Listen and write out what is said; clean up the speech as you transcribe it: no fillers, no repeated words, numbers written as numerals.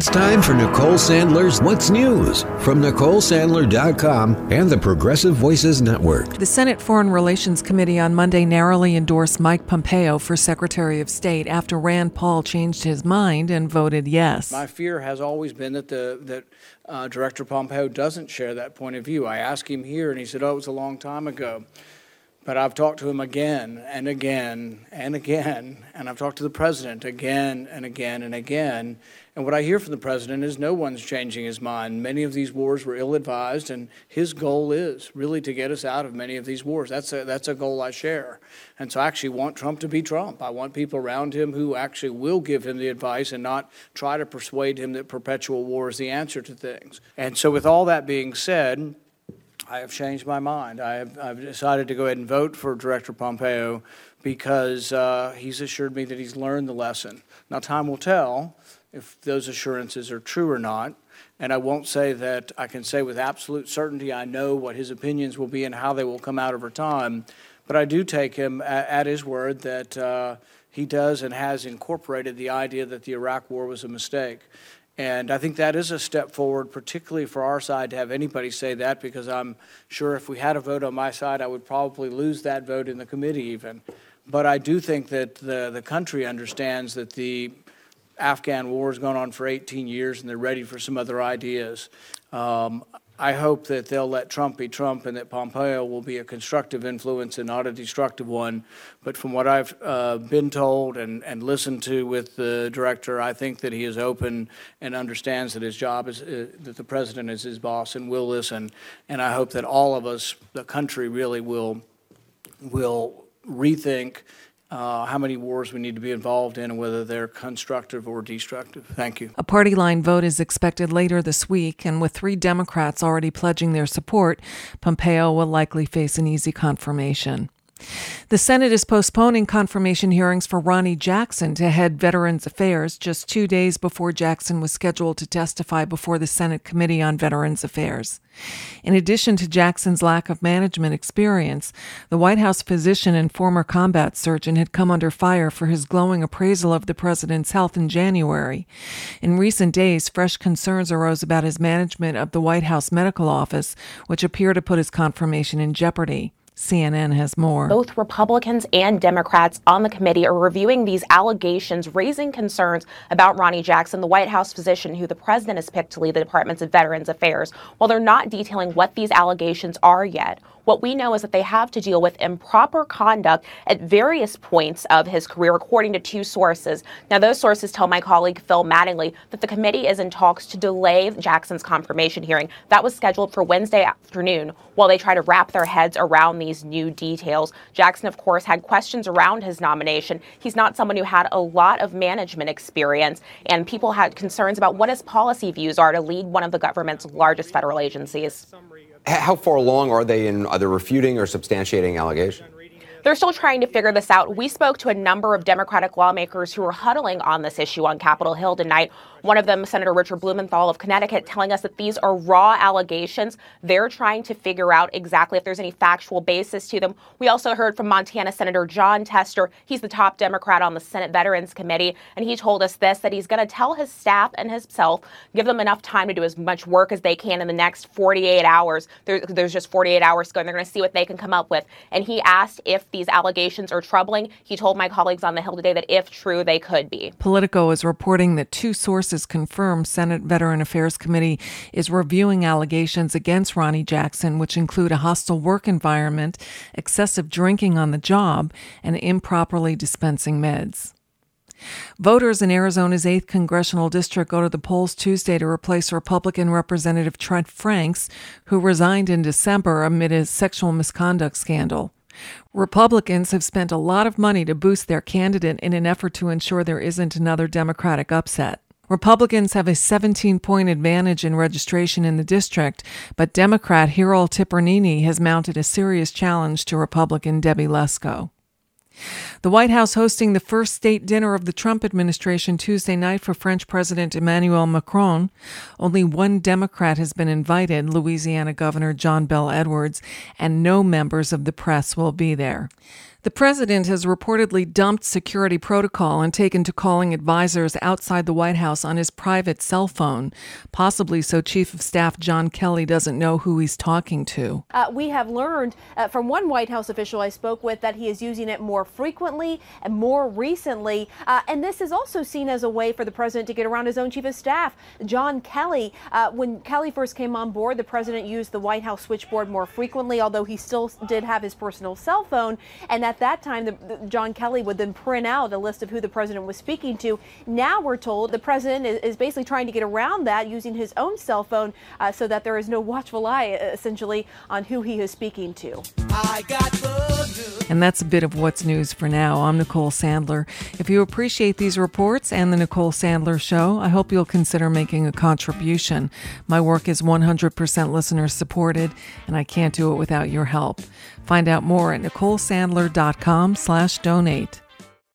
time for Nicole Sandler's What's News from NicoleSandler.com and the Progressive Voices Network. The Senate Foreign Relations Committee on Monday narrowly endorsed Mike Pompeo for Secretary of State after Rand Paul changed his mind and voted yes. My fear has always been that Director Pompeo doesn't share that point of view. I asked him here, and he said, it was a long time ago. But I've talked to him again and again and again, and I've talked to the president again and again and again. And what I hear from the president is no one's changing his mind. Many of these wars were ill-advised, and his goal is really to get us out of many of these wars. That's a goal I share. And so I actually want Trump to be Trump. I want people around him who actually will give him the advice and not try to persuade him that perpetual war is the answer to things. And so with all that being said, I have changed my mind. I've decided to go ahead and vote for Director Pompeo because he's assured me that he's learned the lesson. Now, time will tell if those assurances are true or not, and I won't say that I can say with absolute certainty I know what his opinions will be and how they will come out over time, but I do take him at his word that he does and has incorporated the idea that the Iraq War was a mistake. And I think that is a step forward, particularly for our side, to have anybody say that, because I'm sure if we had a vote on my side, I would probably lose that vote in the committee even. But I do think that the country understands that the Afghan war has gone on for 18 years and they're ready for some other ideas. I hope that they'll let Trump be Trump and that Pompeo will be a constructive influence and not a destructive one. But from what I've been told and listened to with the director, I think that he is open and understands that his job is that the president is his boss and will listen. And I hope that all of us, the country, really will rethink how many wars we need to be involved in and whether they're constructive or destructive. Thank you. A party line vote is expected later this week, and with 3 Democrats already pledging their support, Pompeo will likely face an easy confirmation. The Senate is postponing confirmation hearings for Ronny Jackson to head Veterans Affairs just 2 days before Jackson was scheduled to testify before the Senate Committee on Veterans Affairs. In addition to Jackson's lack of management experience, the White House physician and former combat surgeon had come under fire for his glowing appraisal of the president's health in January. In recent days, fresh concerns arose about his management of the White House medical office, which appear to put his confirmation in jeopardy. CNN has more. Both Republicans and Democrats on the committee are reviewing these allegations, raising concerns about Ronny Jackson, the White House physician who the president has picked to lead the Department of Veterans Affairs. While they're not detailing what these allegations are yet, what we know is that they have to deal with improper conduct at various points of his career, according to 2 sources. Now, those sources tell my colleague Phil Mattingly that the committee is in talks to delay Jackson's confirmation hearing. That was scheduled for Wednesday afternoon while they try to wrap their heads around these new details. Jackson, of course, had questions around his nomination. He's not someone who had a lot of management experience, and people had concerns about what his policy views are to lead one of the government's largest federal agencies. How far along are they in either refuting or substantiating allegations? They're still trying to figure this out. We spoke to a number of Democratic lawmakers who were huddling on this issue on Capitol Hill tonight. One of them, Senator Richard Blumenthal of Connecticut, telling us that these are raw allegations. They're trying to figure out exactly if there's any factual basis to them. We also heard from Montana Senator Jon Tester. He's the top Democrat on the Senate Veterans Committee, and he told us this, that he's going to tell his staff and himself, give them enough time to do as much work as they can in the next 48 hours. There's just 48 hours to go, and they're going to see what they can come up with. And he asked if these allegations are troubling. He told my colleagues on the Hill today that if true, they could be. Politico is reporting that 2 sources confirm Senate Veteran Affairs Committee is reviewing allegations against Ronny Jackson, which include a hostile work environment, excessive drinking on the job, and improperly dispensing meds. Voters in Arizona's 8th congressional district go to the polls Tuesday to replace Republican Representative Trent Franks, who resigned in December amid a sexual misconduct scandal. Republicans have spent a lot of money to boost their candidate in an effort to ensure there isn't another Democratic upset. Republicans have a 17-point advantage in registration in the district, but Democrat Hiro Tipernini has mounted a serious challenge to Republican Debbie Lesko. The White House hosting the first state dinner of the Trump administration Tuesday night for French President Emmanuel Macron. Only 1 Democrat has been invited, Louisiana Governor John Bel Edwards, and no members of the press will be there. The president has reportedly dumped security protocol and taken to calling advisors outside the White House on his private cell phone, possibly so Chief of Staff John Kelly doesn't know who he's talking to. We have learned from one White House official I spoke with that he is using it more frequently and more recently. And this is also seen as a way for the president to get around his own Chief of Staff, John Kelly. When Kelly first came on board, the president used the White House switchboard more frequently, although he still did have his personal cell phone. And at that time, John Kelly would then print out a list of who the president was speaking to. Now we're told the president is basically trying to get around that using his own cell phone so that there is no watchful eye, essentially, on who he is speaking to. And that's a bit of what's news for now. I'm Nicole Sandler. If you appreciate these reports and the Nicole Sandler Show, I hope you'll consider making a contribution. My work is 100% listener supported, and I can't do it without your help. Find out more at NicoleSandler.com/donate.